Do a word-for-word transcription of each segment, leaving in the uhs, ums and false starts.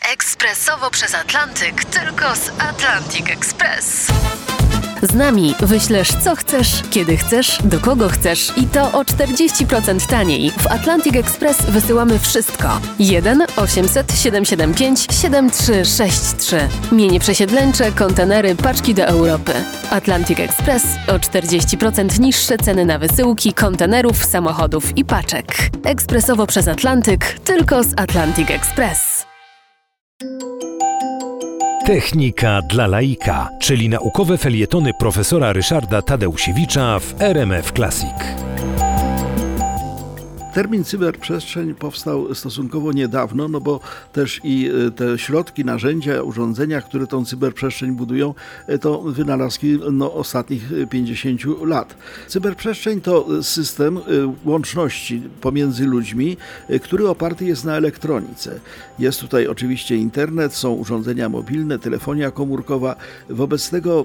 Ekspresowo przez Atlantyk, tylko z Atlantic Express. Z nami wyślesz co chcesz, kiedy chcesz, do kogo chcesz i to o czterdzieści procent taniej. W Atlantic Express wysyłamy wszystko. jeden osiemset siedemset siedemdziesiąt pięć siedemdziesiąt trzy sześćdziesiąt trzy. Mienie przesiedleńcze, kontenery, paczki do Europy. Atlantic Express o czterdzieści procent niższe ceny na wysyłki kontenerów, samochodów i paczek. Ekspresowo przez Atlantyk, tylko z Atlantic Express. Technika dla laika, czyli naukowe felietony profesora Ryszarda Tadeusiewicza w R M F Classic. Termin cyberprzestrzeń powstał stosunkowo niedawno, no bo też i te środki, narzędzia, urządzenia, które tą cyberprzestrzeń budują, to wynalazki no, ostatnich pięćdziesięciu lat. Cyberprzestrzeń to system łączności pomiędzy ludźmi, który oparty jest na elektronice. Jest tutaj oczywiście internet, są urządzenia mobilne, telefonia komórkowa. Wobec tego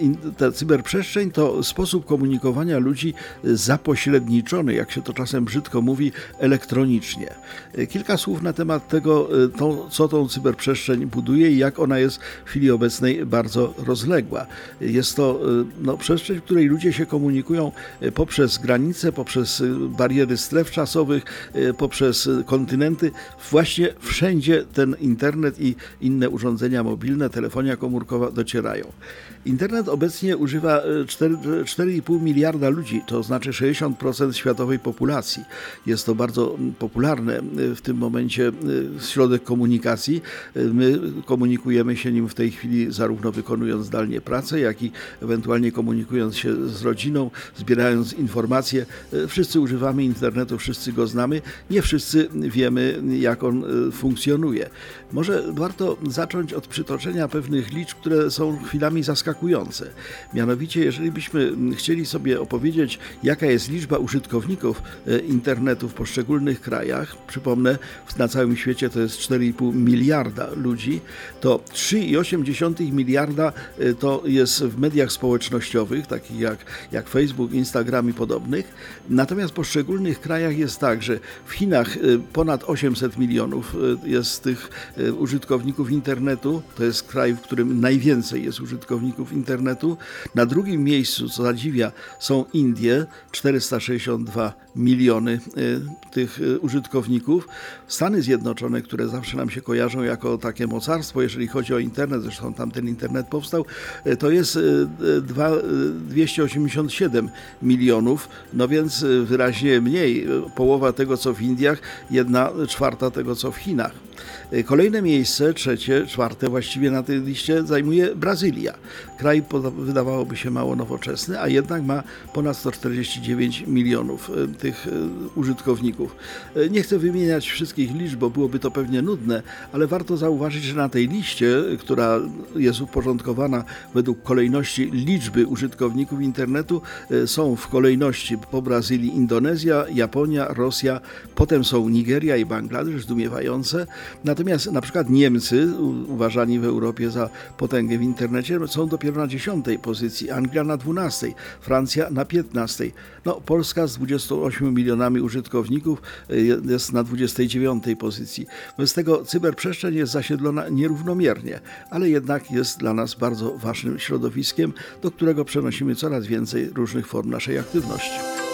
ta cyberprzestrzeń to sposób komunikowania ludzi zapośredniczony, jak się to czasem brzydko mówi, mówi elektronicznie. Kilka słów na temat tego, to, co tą cyberprzestrzeń buduje i jak ona jest w chwili obecnej bardzo rozległa. Jest to no, przestrzeń, w której ludzie się komunikują poprzez granice, poprzez bariery stref czasowych, poprzez kontynenty. Właśnie wszędzie ten internet i inne urządzenia mobilne, telefonia komórkowa docierają. Internet obecnie używa cztery i pół miliarda ludzi, to znaczy sześćdziesiąt procent światowej populacji. Jest to bardzo popularne w tym momencie środek komunikacji. My komunikujemy się nim w tej chwili zarówno wykonując zdalnie pracę, jak i ewentualnie komunikując się z rodziną, zbierając informacje. Wszyscy używamy internetu, wszyscy go znamy. Nie wszyscy wiemy, jak on funkcjonuje. Może warto zacząć od przytoczenia pewnych liczb, które są chwilami zaskakujące. Mianowicie, jeżeli byśmy chcieli sobie opowiedzieć, jaka jest liczba użytkowników internetu w poszczególnych krajach, przypomnę, na całym świecie to jest cztery i pół miliarda ludzi, to trzy i osiem dziesiątych miliarda to jest w mediach społecznościowych, takich jak, jak Facebook, Instagram i podobnych. Natomiast w poszczególnych krajach jest tak, że w Chinach ponad osiemset milionów jest tych użytkowników internetu. To jest kraj, w którym najwięcej jest użytkowników internetu. Na drugim miejscu, co zadziwia, są Indie, czterysta sześćdziesiąt dwa miliony tych użytkowników. Stany Zjednoczone, które zawsze nam się kojarzą jako takie mocarstwo, jeżeli chodzi o internet, zresztą tam ten internet powstał, to jest dwieście osiemdziesiąt siedem milionów, no więc wyraźnie mniej, połowa tego co w Indiach, jedna czwarta tego co w Chinach. Kolejne miejsce, trzecie, czwarte właściwie na tej liście zajmuje Brazylia. Kraj wydawałoby się mało nowoczesny, a jednak ma ponad sto czterdzieści dziewięć milionów tych użytkowników. Nie chcę wymieniać wszystkich liczb, bo byłoby to pewnie nudne, ale warto zauważyć, że na tej liście, która jest uporządkowana według kolejności liczby użytkowników internetu, są w kolejności po Brazylii Indonezja, Japonia, Rosja, potem są Nigeria i Bangladesz, zdumiewające. Natomiast na przykład Niemcy, uważani w Europie za potęgę w internecie, są dopiero na dziesiątej pozycji, Anglia na dwunastej, Francja na piętnastej. No, Polska z dwudziestoma ośmioma milionami użytkowników jest na dwudziestej dziewiątej pozycji. Wobec tego cyberprzestrzeń jest zasiedlona nierównomiernie, ale jednak jest dla nas bardzo ważnym środowiskiem, do którego przenosimy coraz więcej różnych form naszej aktywności.